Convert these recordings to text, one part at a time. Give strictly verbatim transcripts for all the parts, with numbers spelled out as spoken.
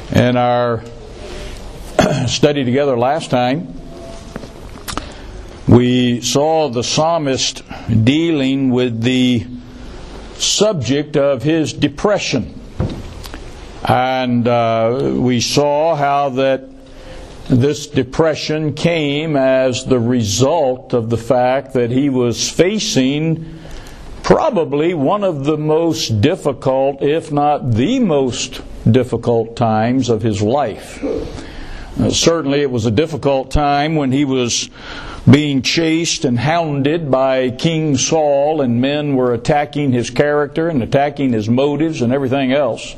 In our study together last time, we saw the psalmist dealing with the subject of his depression. And uh, we saw how that this depression came as the result of the fact that he was facing probably one of the most difficult, if not the most difficult times of his life. Uh, certainly it was a difficult time when he was being chased and hounded by King Saul, and men were attacking his character and attacking his motives and everything else.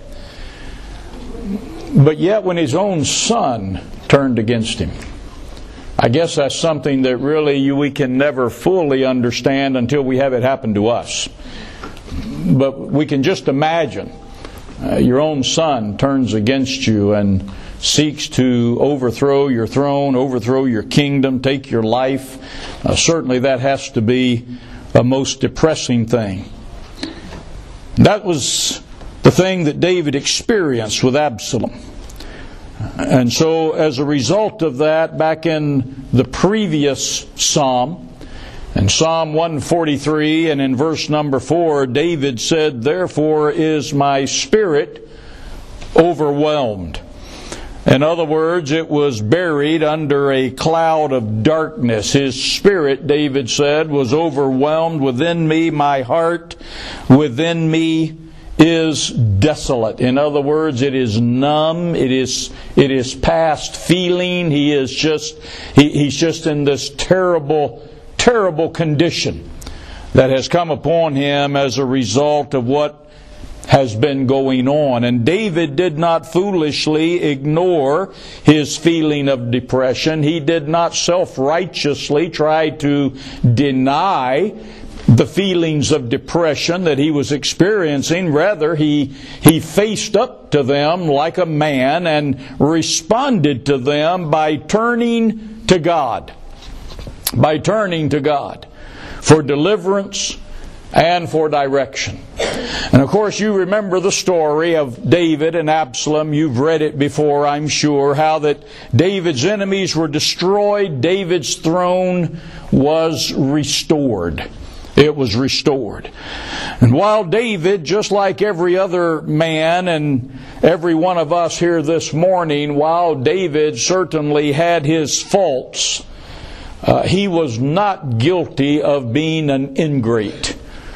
But yet when his own son turned against him, I guess that's something that really we can never fully understand until we have it happen to us. But we can just imagine uh, your own son turns against you and seeks to overthrow your throne, overthrow your kingdom, take your life. Uh, certainly that has to be a most depressing thing. That was the thing that David experienced with Absalom. And so as a result of that, back in the previous psalm, in Psalm one forty-three and in verse number four, David said, "Therefore is my spirit overwhelmed." In other words, it was buried under a cloud of darkness. His spirit, David said, was overwhelmed within me. My heart within me is desolate. In other words, it is numb. It is it is past feeling. He is just he, he's just in this terrible, terrible condition that has come upon him as a result of what has been going on. And David did not foolishly ignore his feeling of depression. He did not self-righteously try to deny the feelings of depression that he was experiencing. Rather, he he faced up to them like a man and responded to them by turning to God. By turning to God for deliverance and for direction. And of course you remember the story of David and Absalom. You've read it before, I'm sure, how that David's enemies were destroyed. David's throne was restored. It was restored. And while David, just like every other man and every one of us here this morning, while David certainly had his faults, uh, he was not guilty of being an ingrate.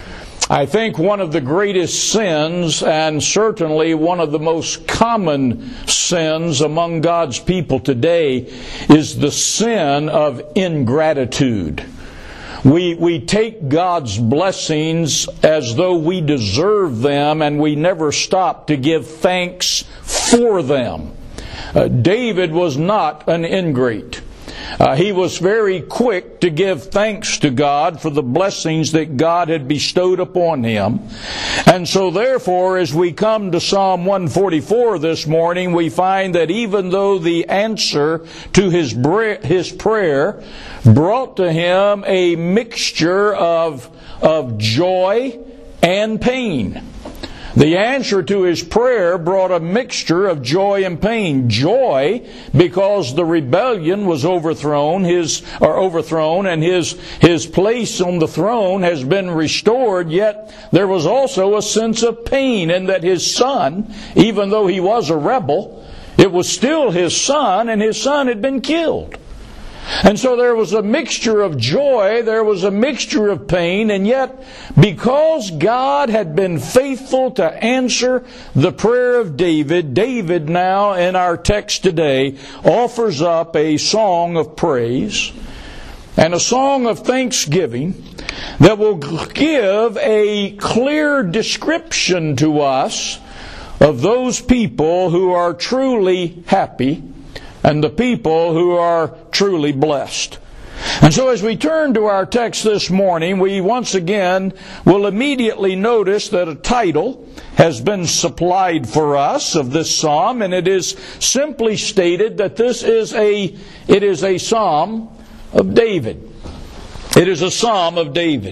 I think one of the greatest sins, and certainly one of the most common sins among God's people today, is the sin of ingratitude. We we take God's blessings as though we deserve them, and we never stop to give thanks for them. Uh, David was not an ingrate. Uh, he was very quick to give thanks to God for the blessings that God had bestowed upon him. And so therefore, as we come to Psalm one forty-four this morning, we find that even though the answer to his his prayer brought to him a mixture of, of joy and pain, the answer to his prayer brought a mixture of joy and pain. Joy, because the rebellion was overthrown, his or overthrown, and his his place on the throne has been restored. Yet there was also a sense of pain in that his son, even though he was a rebel, it was still his son, and his son had been killed. And so there was a mixture of joy, there was a mixture of pain, and yet because God had been faithful to answer the prayer of David, David now in our text today offers up a song of praise and a song of thanksgiving that will give a clear description to us of those people who are truly happy and the people who are truly blessed. And so as we turn to our text this morning, we once again will immediately notice that a title has been supplied for us of this psalm, and it is simply stated that this is a it is a psalm of David. It is a psalm of David.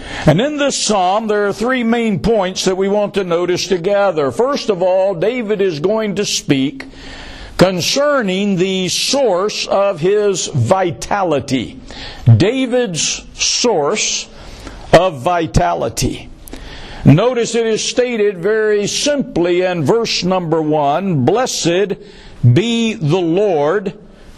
And in this psalm, there are three main points that we want to notice together. First of all, David is going to speak concerning the source of his vitality. David's source of vitality. Notice it is stated very simply in verse number one, "Blessed be the Lord,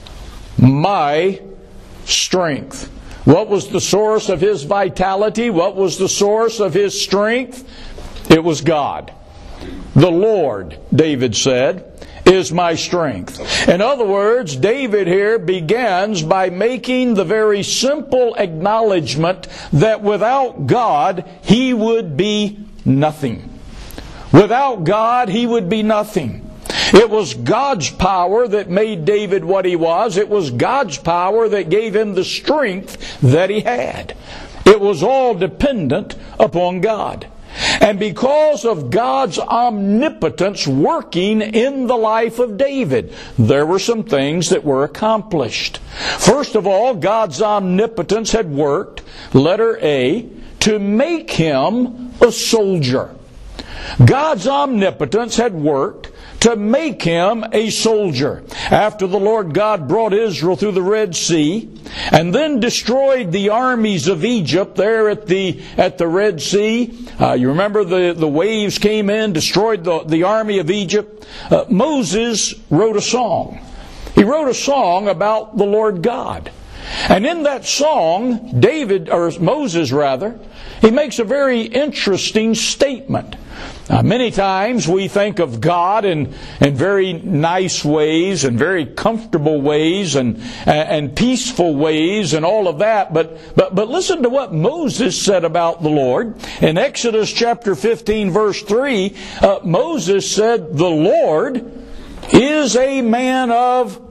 my strength." What was the source of his vitality? What was the source of his strength? It was God. The Lord, David said, is my strength. In other words, David here begins by making the very simple acknowledgement that without God, he would be nothing. Without God, he would be nothing. It was God's power that made David what he was. It was God's power that gave him the strength that he had. It was all dependent upon God. And because of God's omnipotence working in the life of David, there were some things that were accomplished. First of all, God's omnipotence had worked, letter A, to make him a soldier. God's omnipotence had worked to make him a soldier. After the Lord God brought Israel through the Red Sea and then destroyed the armies of Egypt there at the at the Red Sea, uh, you remember the, the waves came in, destroyed the, the army of Egypt. Uh, Moses wrote a song. He wrote a song about the Lord God. And in that song, David, or Moses rather, he makes a very interesting statement. Uh, many times we think of God in, in very nice ways and very comfortable ways and, and peaceful ways and all of that. But, but, but listen to what Moses said about the Lord. In Exodus chapter fifteen verse three, uh, Moses said, "The Lord is a man of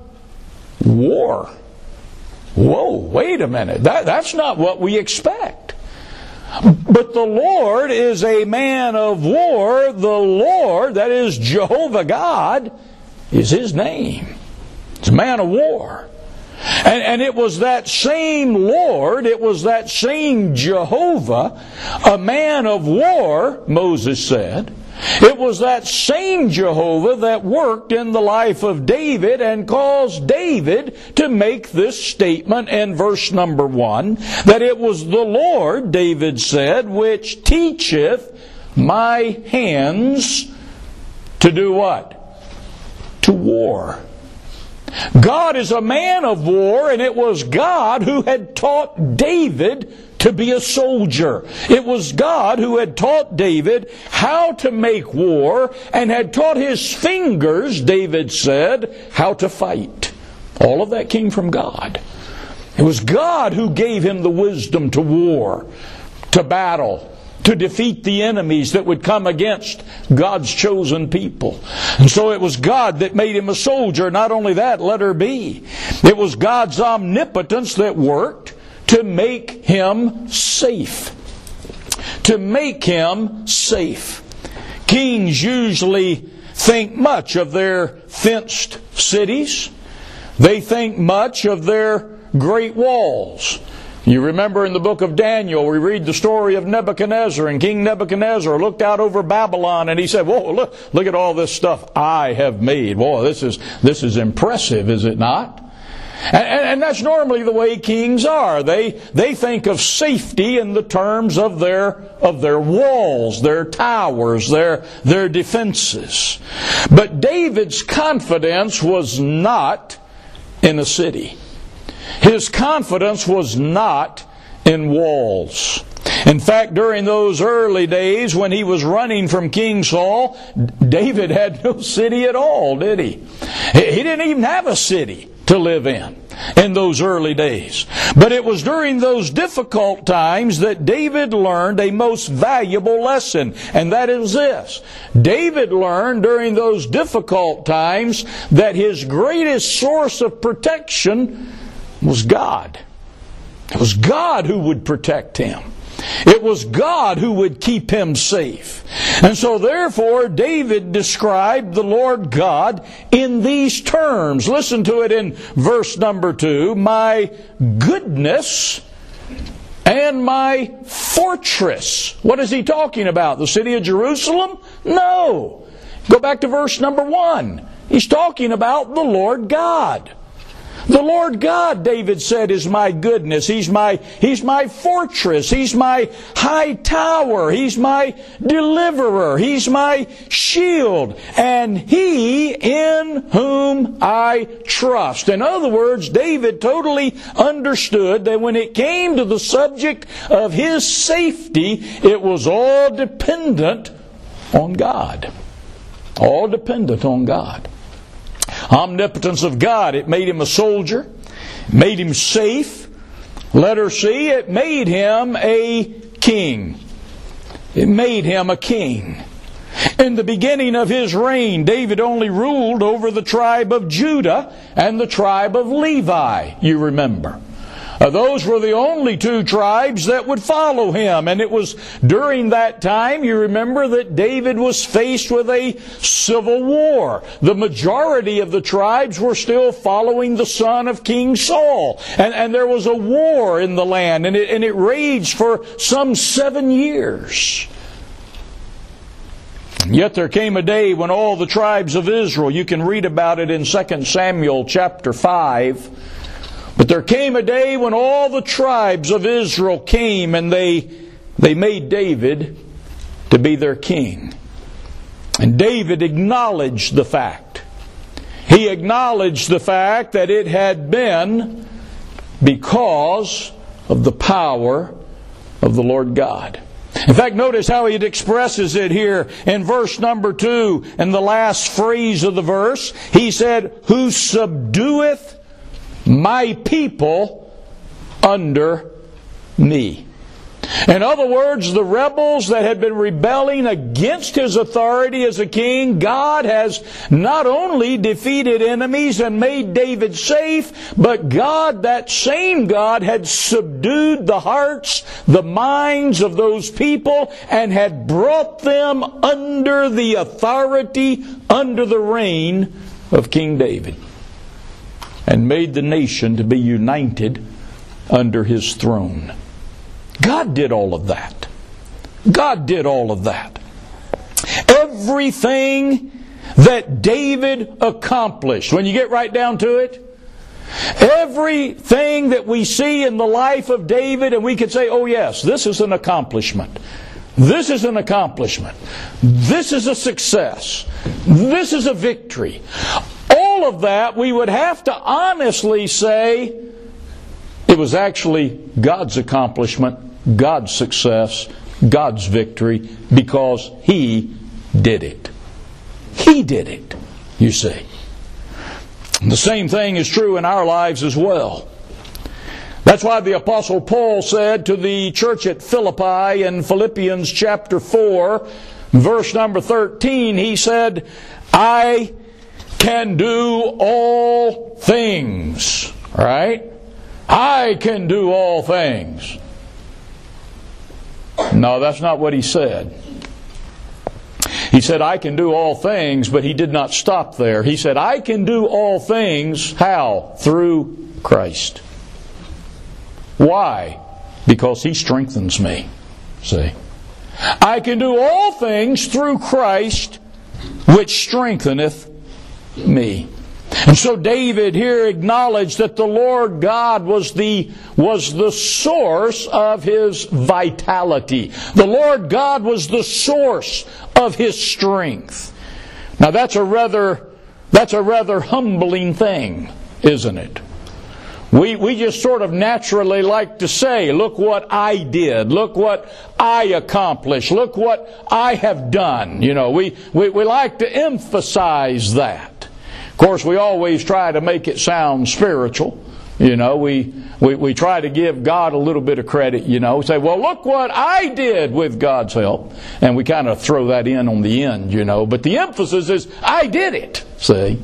war." Whoa, wait a minute. That, that's not what we expect. But the Lord is a man of war. The Lord, that is Jehovah God, is His name. It's a man of war. And, and it was that same Lord, it was that same Jehovah, a man of war, Moses said. It was that same Jehovah that worked in the life of David and caused David to make this statement in verse number one, that it was the Lord, David said, which teacheth my hands to do what? To war. God is a man of war, and it was God who had taught David to be a soldier. It was God who had taught David how to make war and had taught his fingers, David said, how to fight. All of that came from God. It was God who gave him the wisdom to war, to battle, to defeat the enemies that would come against God's chosen people. And so it was God that made him a soldier. Not only that, letter B, it was God's omnipotence that worked to make him safe. To make him safe. Kings usually think much of their fenced cities. They think much of their great walls. You remember in the book of Daniel, we read the story of Nebuchadnezzar, and King Nebuchadnezzar looked out over Babylon and he said, "Whoa, look, look at all this stuff I have made. Boy, this is, this is impressive, is it not?" And, and that's normally the way kings are. They, they think of safety in the terms of their, of their walls, their towers, their, their defenses. But David's confidence was not in a city. His confidence was not in walls. In fact, during those early days when he was running from King Saul, David had no city at all, did he? He didn't even have a city to live in in those early days. But it was during those difficult times that David learned a most valuable lesson, and that is this. David learned during those difficult times that his greatest source of protection was God. It was God who would protect him. It was God who would keep him safe. And so therefore David described the Lord God in these terms. Listen to it in verse number two. My goodness and my fortress. What is he talking about? The city of Jerusalem? No. Go back to verse number one. He's talking about the Lord God. The Lord God, David said, is my goodness. He's my, He's my fortress. He's my high tower. He's my deliverer. He's my shield. And He in whom I trust. In other words, David totally understood that when it came to the subject of his safety, it was all dependent on God. All dependent on God. Omnipotence of God, it made him a soldier, made him safe. Letter C, it made him a king. It made him a king. In the beginning of his reign, David only ruled over the tribe of Judah and the tribe of Levi, you remember. Uh, those were the only two tribes that would follow him. And it was during that time, you remember, that David was faced with a civil war. The majority of the tribes were still following the son of King Saul. And, and there was a war in the land, and it, and it raged for some seven years. Yet there came a day when all the tribes of Israel, you can read about it in Second Samuel chapter five, but there came a day when all the tribes of Israel came and they, they made David to be their king. And David acknowledged the fact. He acknowledged the fact that it had been because of the power of the Lord God. In fact, notice how he expresses it here in verse number two, in the last phrase of the verse. He said, "Who subdueth my people under me." In other words, the rebels that had been rebelling against his authority as a king, God has not only defeated enemies and made David safe, but God, that same God, had subdued the hearts, the minds of those people, and had brought them under the authority, under the reign of King David, and made the nation to be united under his throne. God did all of that. God did all of that. Everything that David accomplished, when you get right down to it, everything that we see in the life of David, and we could say, oh yes, this is an accomplishment. This is an accomplishment. This is a success. This is a victory. All of that, we would have to honestly say, it was actually God's accomplishment, God's success, God's victory, because He did it. He did it, you see. And the same thing is true in our lives as well. That's why the Apostle Paul said to the church at Philippi in Philippians chapter four, verse number thirteen, he said, "I can do all things." Right? I can do all things. No, that's not what he said. He said, I can do all things, but he did not stop there. He said, I can do all things, how? Through Christ. Why? Because He strengthens me. See? I can do all things through Christ, which strengtheneth me. And so David here acknowledged that the Lord God was the, was the source of his vitality. The Lord God was the source of his strength. Now that's a rather, that's a rather humbling thing, isn't it? We, we just sort of naturally like to say, look what I did, look what I accomplished, look what I have done. You know, we, we, we like to emphasize that. Of course, we always try to make it sound spiritual. You know, we, we, we try to give God a little bit of credit, you know. Say, well, look what I did with God's help. And we kind of throw that in on the end, you know. But the emphasis is, I did it, see.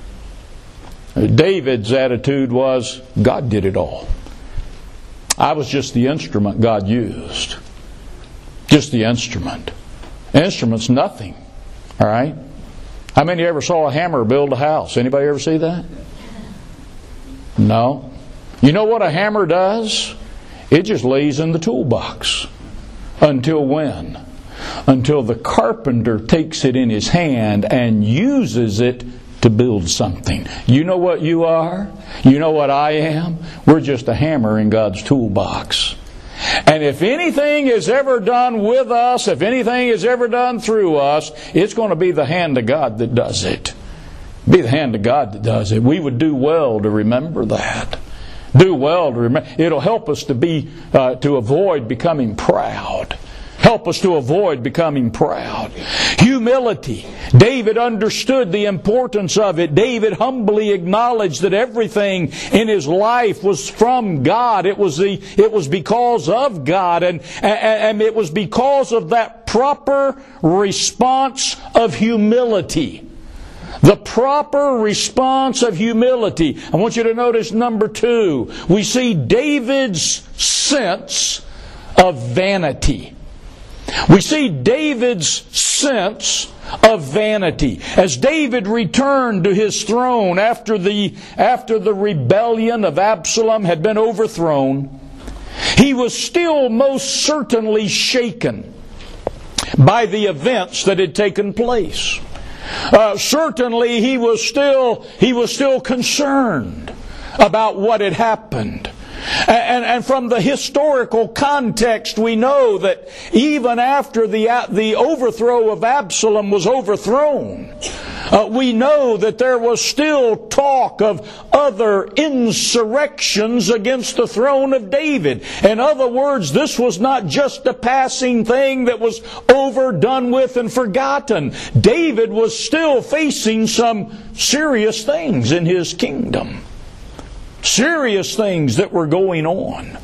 David's attitude was, God did it all. I was just the instrument God used. Just the instrument. Instrument's nothing. All right? How many ever saw a hammer build a house? Anybody ever see that? No. You know what a hammer does? It just lays in the toolbox. Until when? Until the carpenter takes it in his hand and uses it to build something. You know what you are? You know what I am? We're just a hammer in God's toolbox. And if anything is ever done with us, if anything is ever done through us, it's going to be the hand of God that does it. Be the hand of God that does it. We would do well to remember that. Do well to remember. It'll help us to be uh, to avoid becoming proud. Help us to avoid becoming proud. Humility. David understood the importance of it. David humbly acknowledged that everything in his life was from God. It was the it was because of God, and and, and it was because of that proper response of humility. The proper response of humility. I want you to notice number two. We see David's sense of vanity. We see David's sense of vanity. As David returned to his throne after the, after the rebellion of Absalom had been overthrown, he was still most certainly shaken by the events that had taken place. Uh, certainly he was still he was still concerned about what had happened. And, and from the historical context, we know that even after the, the overthrow of Absalom was overthrown, uh, we know that there was still talk of other insurrections against the throne of David. In other words, this was not just a passing thing that was over, done with, and forgotten. David was still facing some serious things in his kingdom. Serious things that were going on.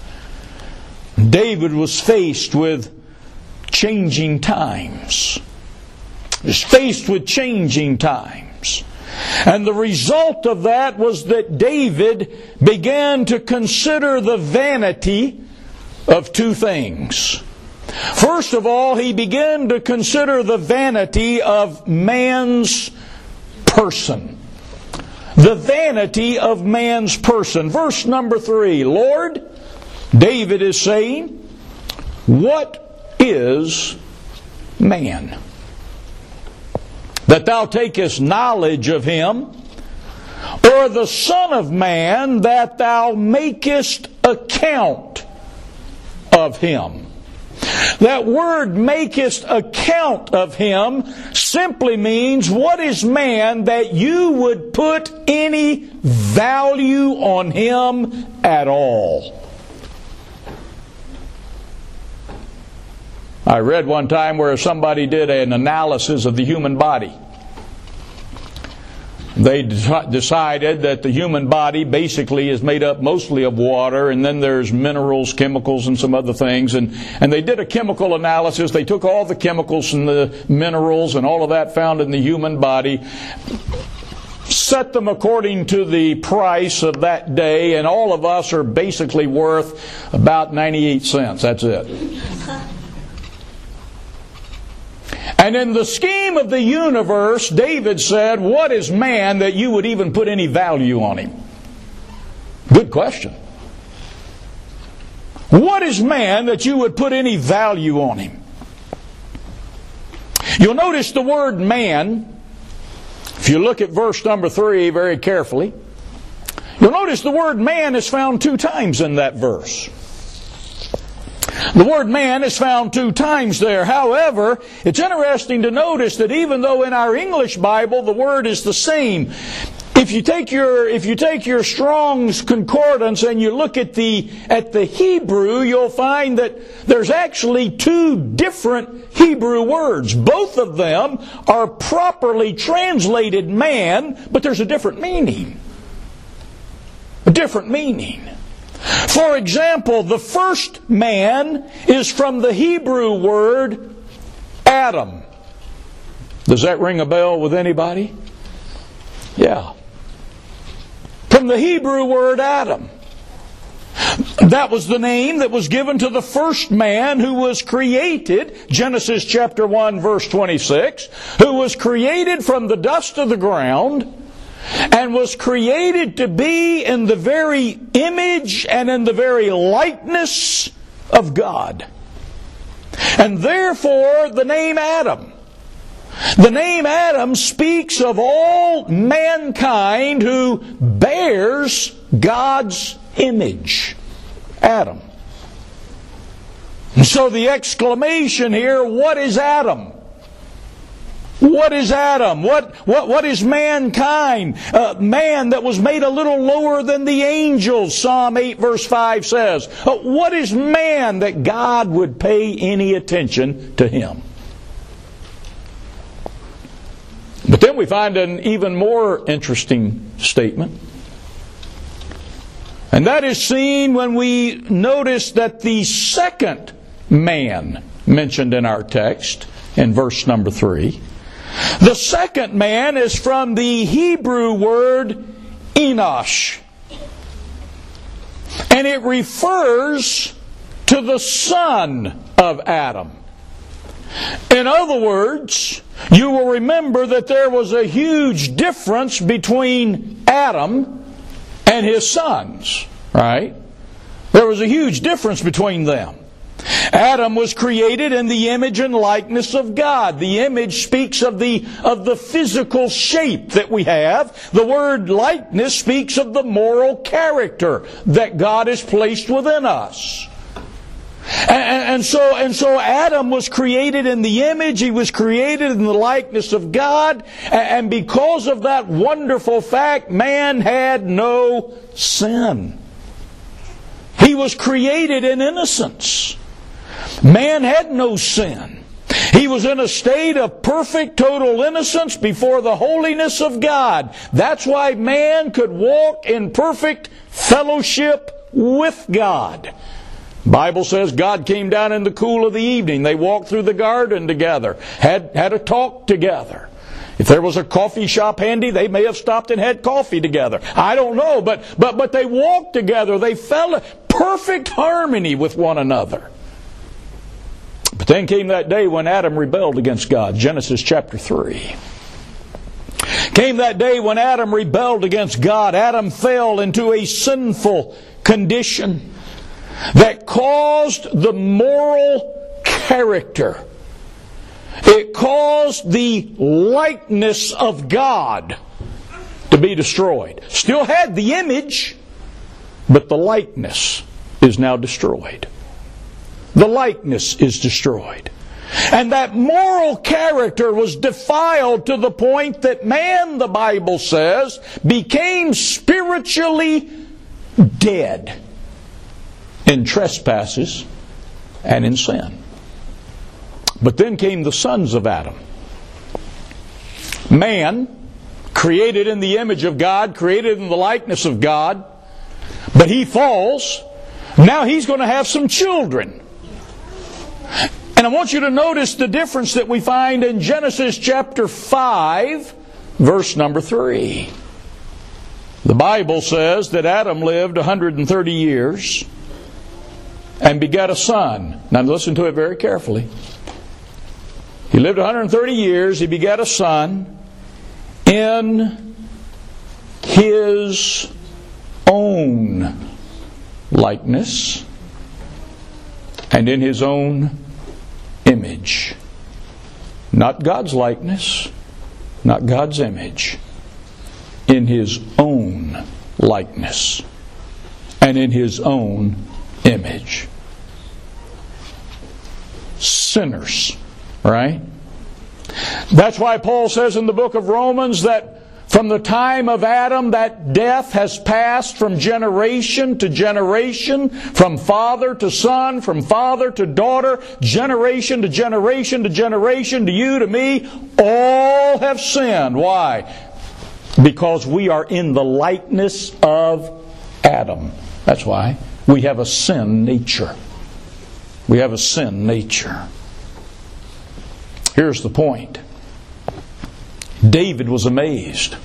David was faced with changing times. He was faced with changing times. And the result of that was that David began to consider the vanity of two things. First of all, he began to consider the vanity of man's person. The vanity of man's person. Verse number three. Lord, David is saying, what is man? That thou takest knowledge of him, or the Son of Man, that thou makest account of him. That word makest account of him simply means, what is man that you would put any value on him at all? I read one time where somebody did an analysis of the human body. They decided that the human body basically is made up mostly of water, and then there's minerals, chemicals, and some other things. And, and they did a chemical analysis. They took all the chemicals and the minerals and all of that found in the human body, set them according to the price of that day, and all of us are basically worth about ninety-eight cents. That's it. And in the scheme of the universe, David said, what is man that you would even put any value on him? Good question. What is man that you would put any value on him? You'll notice the word man, if you look at verse number three very carefully, you'll notice the word man is found two times in that verse. The word man is found two times there. However, it's interesting to notice that even though in our English Bible the word is the same, if you take your if you take your Strong's Concordance and you look at the at the Hebrew, you'll find that there's actually two different Hebrew words. Both of them are properly translated man, but there's a different meaning. A different meaning. For example, the first man is from the Hebrew word Adam. Does that ring a bell with anybody? Yeah. From the Hebrew word Adam. That was the name that was given to the first man who was created, Genesis chapter one verse twenty-six, who was created from the dust of the ground, and was created to be in the very image and in the very likeness of God. And therefore, the name Adam. The name Adam speaks of all mankind who bears God's image. Adam. And so the exclamation here, what is Adam? What is Adam? What, what, what is mankind? Uh, man that was made a little lower than the angels, Psalm eight verse five says. Uh, what is man that God would pay any attention to him? But then we find an even more interesting statement. And that is seen when we notice that the second man mentioned in our text, in verse number three, the second man is from the Hebrew word Enosh. And it refers to the son of Adam. In other words, you will remember that there was a huge difference between Adam and his sons, right? There was a huge difference between them. Adam was created in the image and likeness of God. The image speaks of the, of the physical shape that we have. The word likeness speaks of the moral character that God has placed within us. And, and so, and so Adam was created in the image, he was created in the likeness of God, and because of that wonderful fact, man had no sin. He was created in innocence. Man had no sin. He was in a state of perfect, total innocence before the holiness of God. That's why man could walk in perfect fellowship with God. The Bible says God came down in the cool of the evening. They walked through the garden together, had, had a talk together. If there was a coffee shop handy, they may have stopped and had coffee together. I don't know, but, but, but they walked together. They felt in perfect harmony with one another. But then came that day when Adam rebelled against God. Genesis chapter three. Came that day when Adam rebelled against God. Adam fell into a sinful condition that caused the moral character. It caused the likeness of God to be destroyed. Still had the image, but the likeness is now destroyed. The likeness is destroyed. And that moral character was defiled to the point that man, the Bible says, became spiritually dead in trespasses and in sin. But then came the sons of Adam. Man, created in the image of God, created in the likeness of God, but he falls. Now he's going to have some children. And I want you to notice the difference that we find in Genesis chapter five, verse number three. The Bible says that Adam lived one hundred thirty years and begat a son. Now listen to it very carefully. He lived one hundred thirty years, he begat a son in his own likeness and in his own image. Not God's likeness, not God's image. In his own likeness and in his own image. Sinners, right? That's why Paul says in the book of Romans that from the time of Adam, that death has passed from generation to generation, from father to son, from father to daughter, generation to generation to generation, to you, to me. All have sinned. Why? Because we are in the likeness of Adam. That's why. We have a sin nature. We have a sin nature. Here's the point. David was amazed.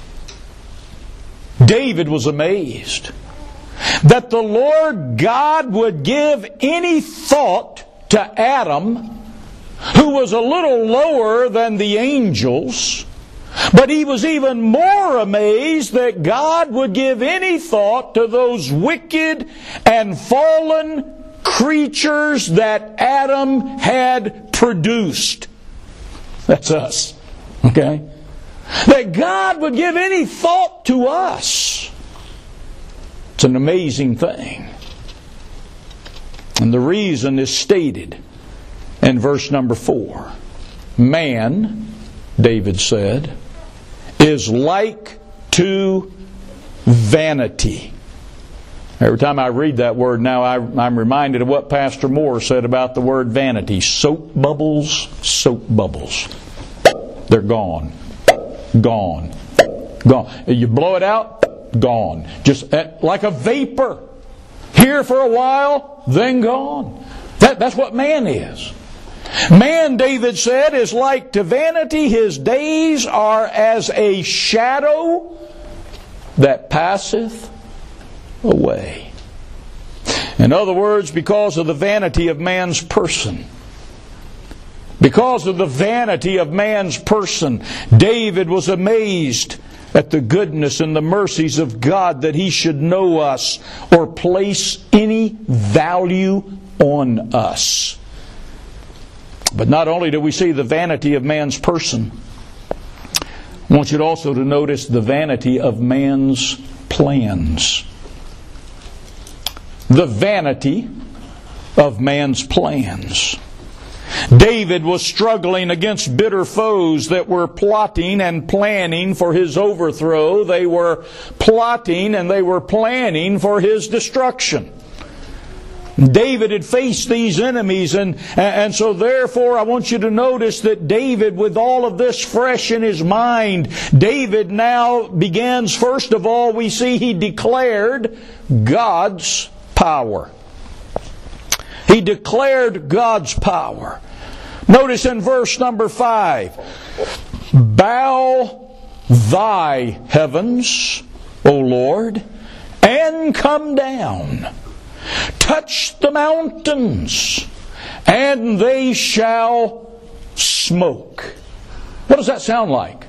David was amazed that the Lord God would give any thought to Adam, who was a little lower than the angels, But he was even more amazed that God would give any thought to those wicked and fallen creatures that Adam had produced. That's us. Okay? That God would give any thought to us. It's an amazing thing. And the reason is stated in verse number four. Man, David said, is like to vanity. Every time I read that word now, I, I'm reminded of what Pastor Moore said about the word vanity. Soap bubbles, soap bubbles. They're gone. Gone. Gone. You blow it out, gone. Just like a vapor. Here for a while, then gone. That, that's what man is. Man, David said, is like to vanity. His days are as a shadow that passeth away. In other words, because of the vanity of man's person, because of the vanity of man's person, David was amazed at the goodness and the mercies of God that He should know us or place any value on us. But not only do we see the vanity of man's person, I want you also to notice the vanity of man's plans. The vanity of man's plans. David was struggling against bitter foes that were plotting and planning for his overthrow. They were plotting and they were planning for his destruction. David had faced these enemies, and, and so therefore I want you to notice that David, with all of this fresh in his mind, David now begins, first of all, we see he declared God's power. He declared God's power. Notice in verse number five, bow thy heavens, O Lord, and come down. Touch the mountains, and they shall smoke. What does that sound like?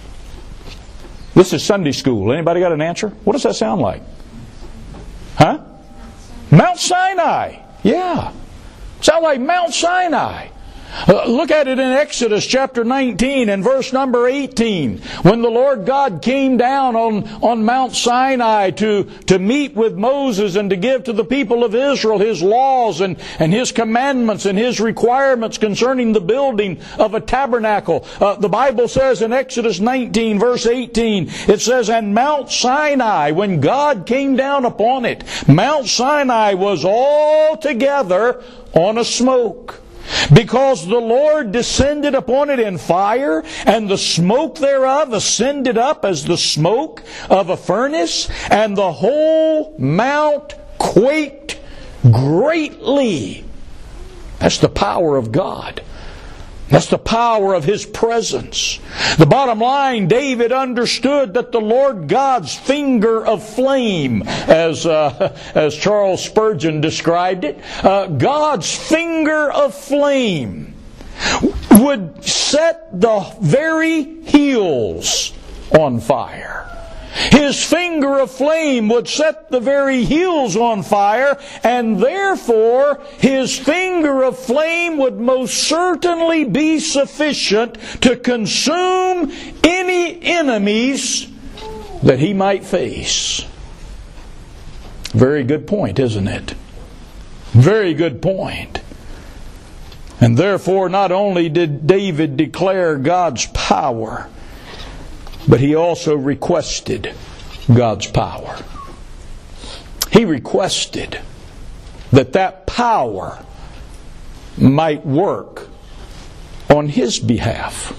This is Sunday school. Anybody got an answer? What does that sound like? Huh? Mount Sinai. Yeah. Sound like Mount Sinai. Uh, look at it in Exodus chapter nineteen and verse number eighteen. When the Lord God came down on, on Mount Sinai to, to meet with Moses and to give to the people of Israel His laws and, and His commandments and His requirements concerning the building of a tabernacle. Uh, the Bible says in Exodus nineteen verse eighteen, it says, and Mount Sinai, when God came down upon it, Mount Sinai was altogether on a smoke. Because the Lord descended upon it in fire, and the smoke thereof ascended up as the smoke of a furnace, and the whole mount quaked greatly. That's the power of God. That's the power of His presence. The bottom line, David understood that the Lord God's finger of flame, as uh, as Charles Spurgeon described it, uh, God's finger of flame would set the very hills on fire. His finger of flame would set the very hills on fire, and therefore His finger of flame would most certainly be sufficient to consume any enemies that He might face. Very good point, isn't it? Very good point. And therefore, not only did David declare God's power, but he also requested God's power. He requested that that power might work on his behalf.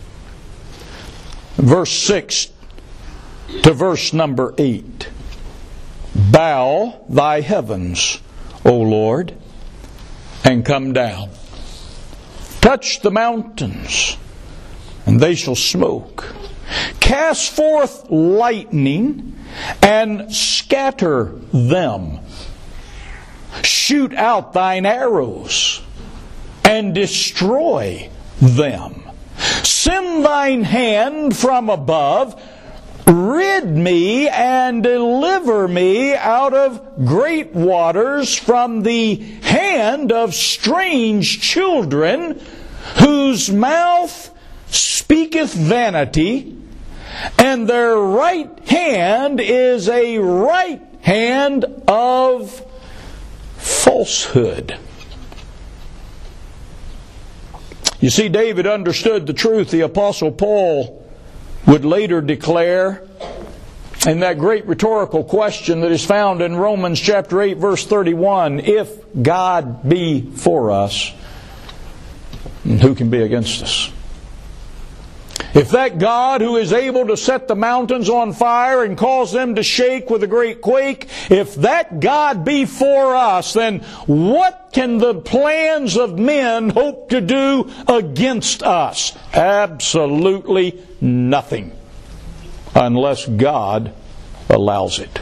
Verse six to verse number eight. Bow thy heavens, O Lord, and come down. Touch the mountains, and they shall smoke. Cast forth lightning and scatter them. Shoot out thine arrows and destroy them. send thine hand from above, rid me and deliver me out of great waters, from the hand of strange children, whose mouth speaketh vanity, and their right hand is a right hand of falsehood. You see, David understood the truth the Apostle Paul would later declare in that great rhetorical question that is found in Romans chapter eight, verse thirty-one. If God be for us, who can be against us? If that God who is able to set the mountains on fire and cause them to shake with a great quake, if that God be for us, then what can the plans of men hope to do against us? Absolutely nothing, unless God allows it.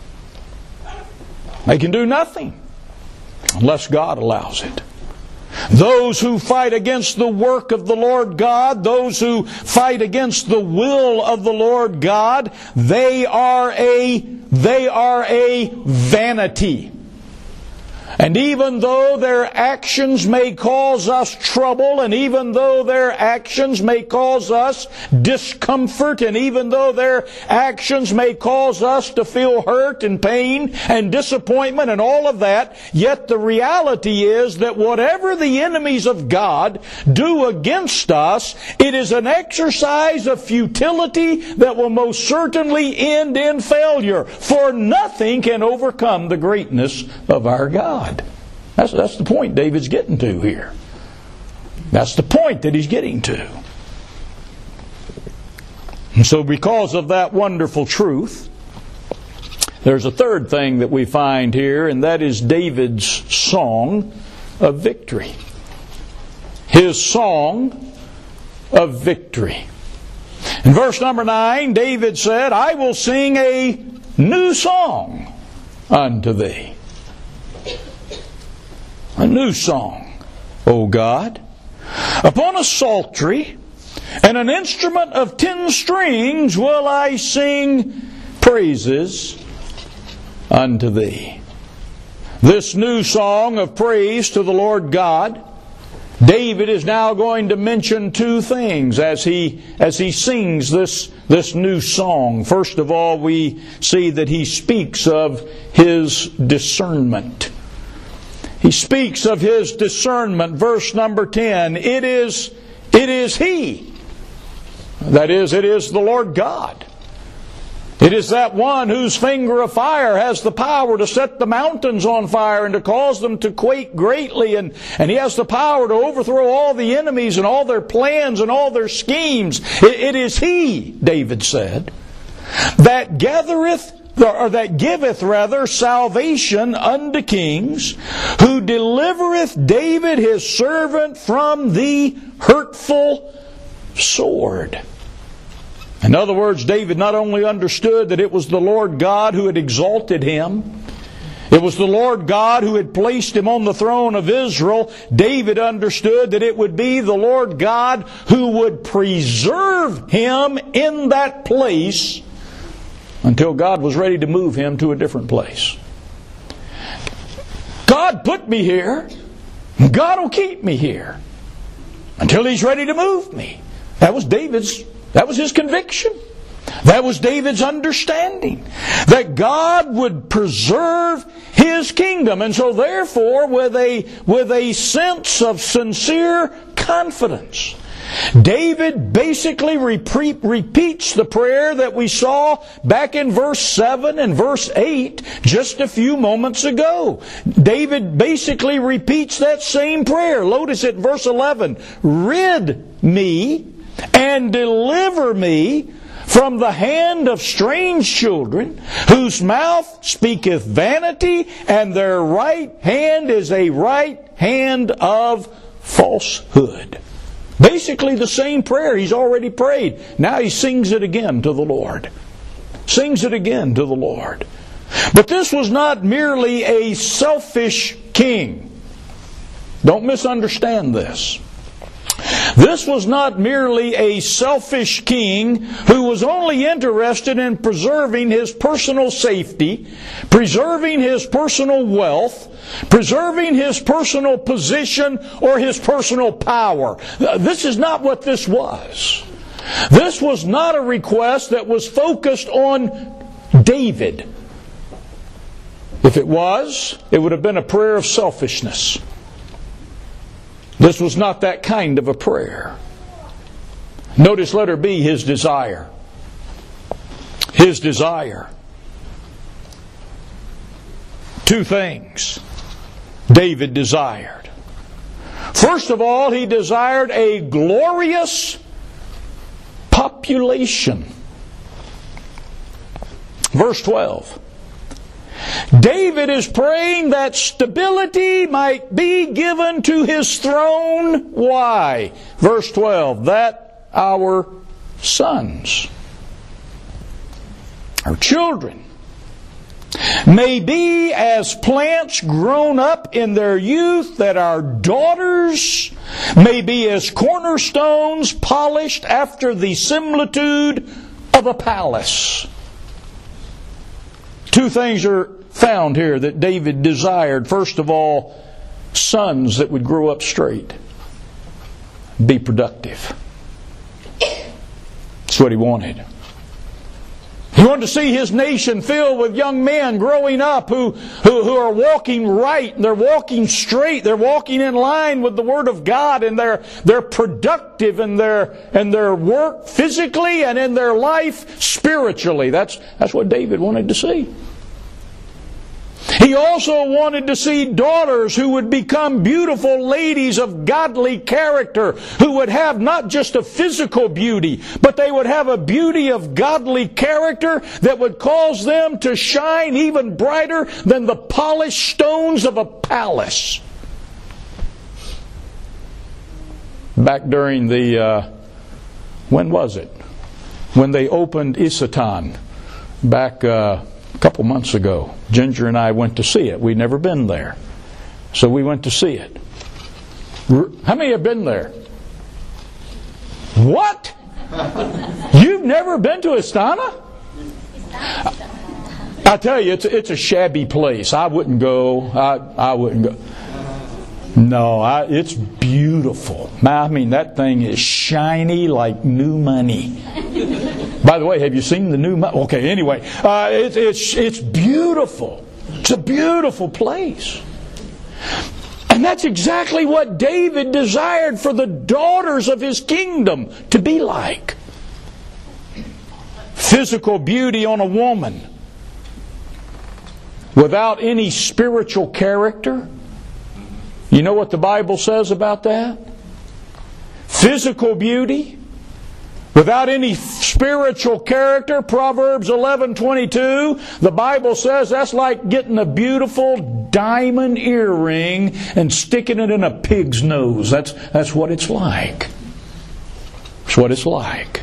They can do nothing unless God allows it. Those who fight against the work of the Lord God, those who fight against the will of the Lord God, they are a, they are a vanity. And even though their actions may cause us trouble, and even though their actions may cause us discomfort, and even though their actions may cause us to feel hurt and pain and disappointment and all of that, yet the reality is that whatever the enemies of God do against us, it is an exercise of futility that will most certainly end in failure. For nothing can overcome the greatness of our God. That's, that's the point David's getting to here. That's the point that he's getting to. And so because of that wonderful truth, there's a third thing that we find here, and that is David's song of victory. His song of victory. In verse number nine, David said, I will sing a new song unto thee. A new song, O God. Upon a psaltery and an instrument of ten strings will I sing praises unto thee. This new song of praise to the Lord God, David is now going to mention two things as he as he sings this, this new song. First of all, we see that he speaks of his discernment. He speaks of his discernment. Verse number ten. It is, it is He. That is, it is the Lord God. It is that one whose finger of fire has the power to set the mountains on fire and to cause them to quake greatly. And, and He has the power to overthrow all the enemies and all their plans and all their schemes. It, it is He, David said, that gathereth or that giveth rather salvation unto kings, who delivereth David his servant from the hurtful sword. In other words, David not only understood that it was the Lord God who had exalted him, it was the Lord God who had placed him on the throne of Israel. David understood that it would be the Lord God who would preserve him in that place until God was ready to move him to a different place. God put me here. God will keep me here until He's ready to move me. That was David's, that was his conviction. That was David's understanding. That God would preserve His kingdom. And so therefore, with a, with a sense of sincere confidence, David basically repeat, repeats the prayer that we saw back in verse seven and verse eight just a few moments ago. David basically repeats that same prayer. Notice it, verse eleven. Rid me and deliver me from the hand of strange children, whose mouth speaketh vanity, and their right hand is a right hand of falsehood. Basically the same prayer he's already prayed. Now he sings it again to the Lord. Sings it again to the Lord. But this was not merely a selfish king. Don't misunderstand this. This was not merely a selfish king who was only interested in preserving his personal safety, preserving his personal wealth, preserving his personal position or his personal power. This is not what this was. This was not a request that was focused on David. If it was, it would have been a prayer of selfishness. This was not that kind of a prayer. Notice letter B, his desire. His desire. Two things David desired. First of all, he desired a glorious population. Verse twelve. David is praying that stability might be given to his throne. Why? Verse twelve, that our sons, our children, may be as plants grown up in their youth, that our daughters may be as cornerstones polished after the similitude of a palace. Two things are found here that David desired. First of all, sons that would grow up straight, be productive. That's what he wanted. He wanted to see his nation filled with young men growing up who, who, who are walking right, and they're walking straight, they're walking in line with the Word of God, and they're, they're productive in their, in their work physically and in their life spiritually. That's, that's what David wanted to see. He also wanted to see daughters who would become beautiful ladies of godly character, who would have not just a physical beauty, but they would have a beauty of godly character that would cause them to shine even brighter than the polished stones of a palace. Back during the, uh, when was it? When they opened Isatan, back uh, a couple months ago. Ginger and I went to see it. We'd never been there. So we went to see it. How many have been there? What? You've never been to Astana? I tell you, it's it's a shabby place. I wouldn't go. I I wouldn't go. No, I, it's beautiful. I mean, that thing is shiny like new money. By the way, have you seen the new money? Okay, anyway, uh, it, it's it's beautiful. It's a beautiful place. And that's exactly what David desired for the daughters of his kingdom to be like. Physical beauty on a woman without any spiritual character. You know what the Bible says about that? Physical beauty without any spiritual character. Proverbs eleven twenty-two, the Bible says that's like getting a beautiful diamond earring and sticking it in a pig's nose. That's, that's what it's like. That's what it's like.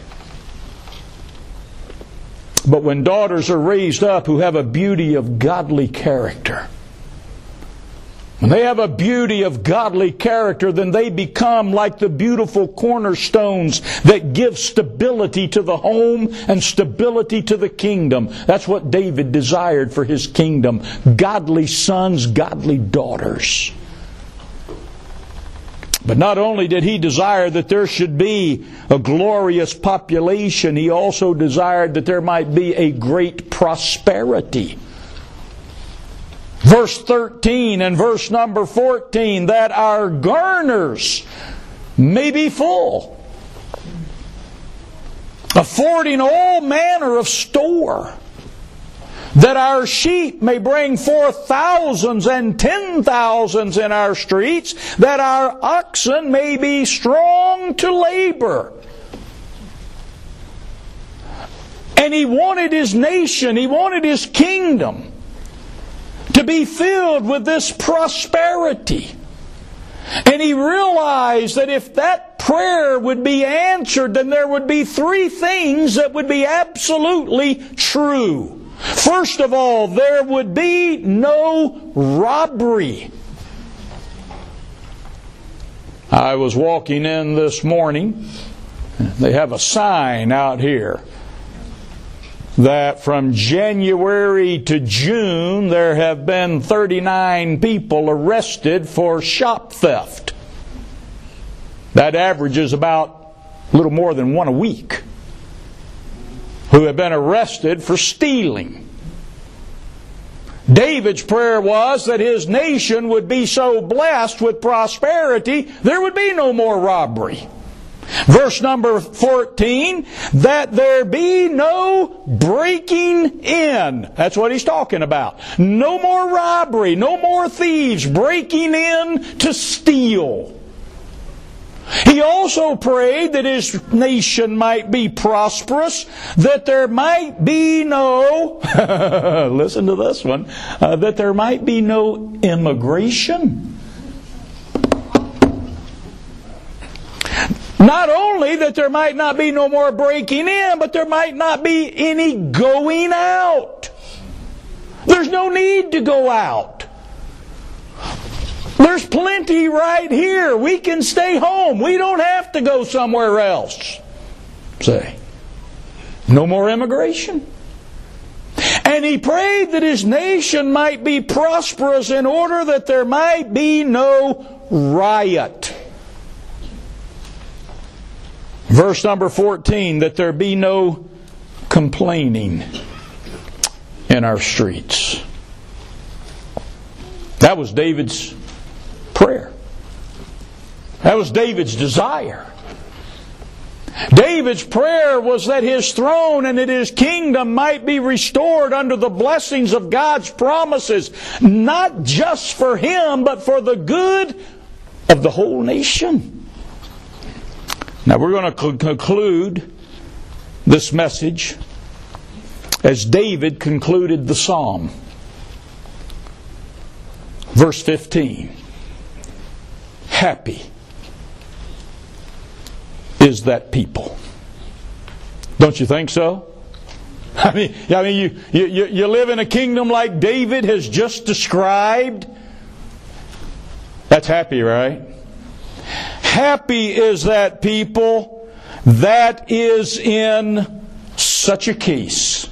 But when daughters are raised up who have a beauty of godly character, when they have a beauty of godly character, then they become like the beautiful cornerstones that give stability to the home and stability to the kingdom. That's what David desired for his kingdom. Godly sons, godly daughters. But not only did he desire that there should be a glorious population, he also desired that there might be a great prosperity. Verse thirteen and verse number fourteen, that our garners may be full, affording all manner of store, that our sheep may bring forth thousands and ten thousands in our streets, that our oxen may be strong to labor. And he wanted his nation, he wanted his kingdom to be filled with this prosperity. And he realized that if that prayer would be answered, then there would be three things that would be absolutely true. First of all, there would be no robbery. I was walking in this morning. They have a sign out here that from January to June there have been thirty-nine people arrested for shop theft. That averages about a little more than one a week who have been arrested for stealing. David's prayer was that his nation would be so blessed with prosperity there would be no more robbery. Verse number fourteen, that there be no breaking in. That's what he's talking about. No more robbery, no more thieves breaking in to steal. He also prayed that his nation might be prosperous, that there might be no, listen to this one, uh, that there might be no immigration. Not only that there might not be no more breaking in, but there might not be any going out. There's no need to go out. There's plenty right here. We can stay home. We don't have to go somewhere else. Say, no more immigration. And he prayed that his nation might be prosperous in order that there might be no riot. Verse number fourteen, that there be no complaining in our streets. That was David's prayer. That was David's desire. David's prayer was that his throne and that his kingdom might be restored under the blessings of God's promises, not just for him, but for the good of the whole nation. Now we're going to conclude this message as David concluded the psalm. Verse fifteen. Happy is that people. Don't you think so? I mean, I mean, you, you, you live in a kingdom like David has just described. That's happy, right? Happy is that people that is in such a case.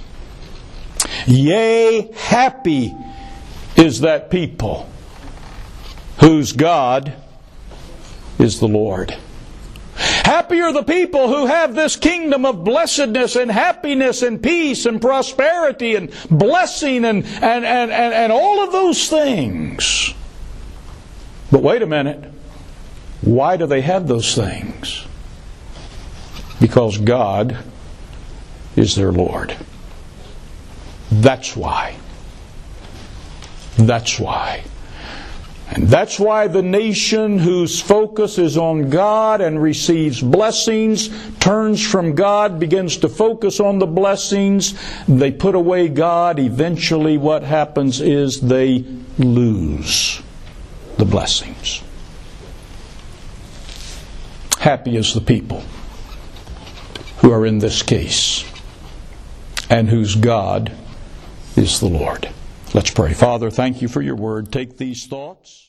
Yea, happy is that people whose God is the Lord. Happy are the people who have this kingdom of blessedness and happiness and peace and prosperity and blessing and, and, and, and, and all of those things. But wait a minute. Why do they have those things? Because God is their Lord. That's why. That's why. And that's why the nation whose focus is on God and receives blessings, turns from God, begins to focus on the blessings, they put away God, eventually what happens is they lose the blessings. Happy is the people who are in this case and whose God is the Lord. Let's pray. Father, thank you for your word. Take these thoughts.